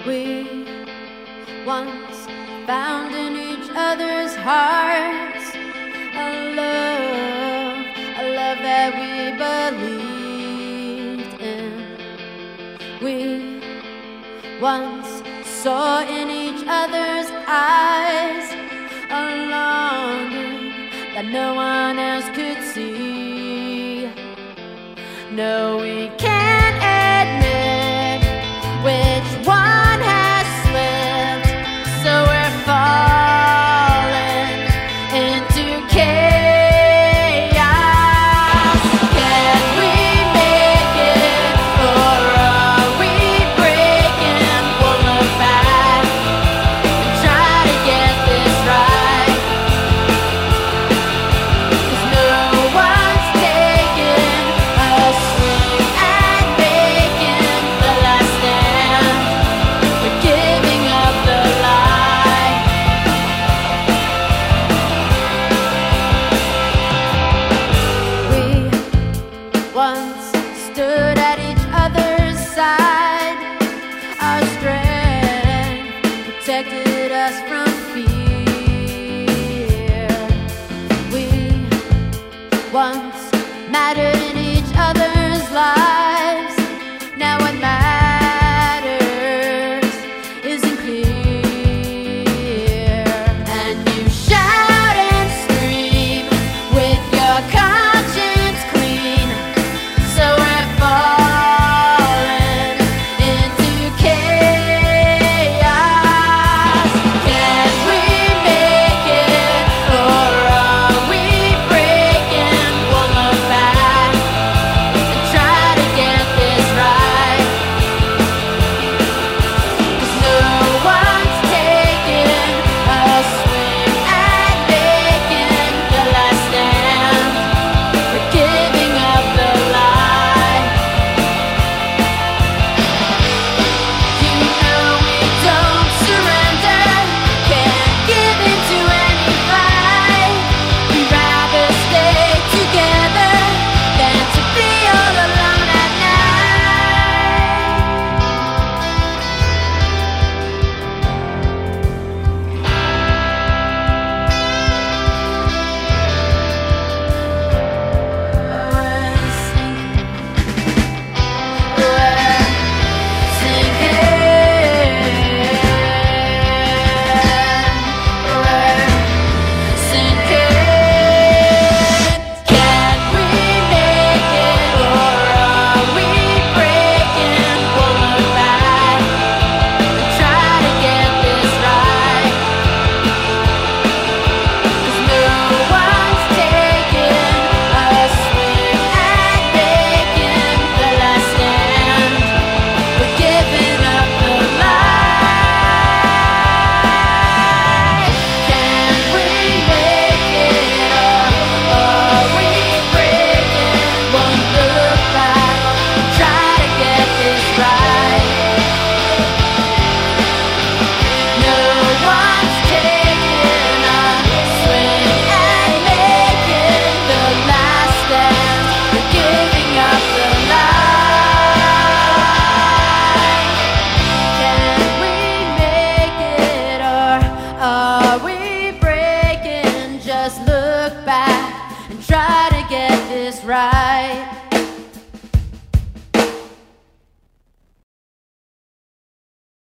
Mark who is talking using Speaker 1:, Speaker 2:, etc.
Speaker 1: We once found in each other's hearts a love that we believed in. We once saw in each other's eyes a longing that no one else could see. No, we can't admit which one has slipped, so we're falling into chaos. Can we make it, or are we breaking? We'll look back and try to get this right, 'cause no one's taking a swing at making the last stand. We're giving up the lie. We once stood at each other's side. Our strength protected us from fear. We once mattered in each other's lives. Now what matters isn't clear. And you shout and scream with your conscience clean, so we're falling into chaos. Can we make it, or are we breaking? We'll look back and try to get this right, 'cause no one's taking a swing at making the last stand. We're giving up the lie. You know we don't surrender, can't give in to any fight. We'd rather stay together than to be all alone at Can we make it, or are we breaking? We'll look back and try to get this right, 'cause no one's taking a swing at making the last stand. We're giving up the lie. Can we make it, or are we breaking? Won't look back, try to get this right. No one's taking a swing at making the last stand. We're giving up the lie. Can we make it, or are we breaking? Just look back and try to get this right.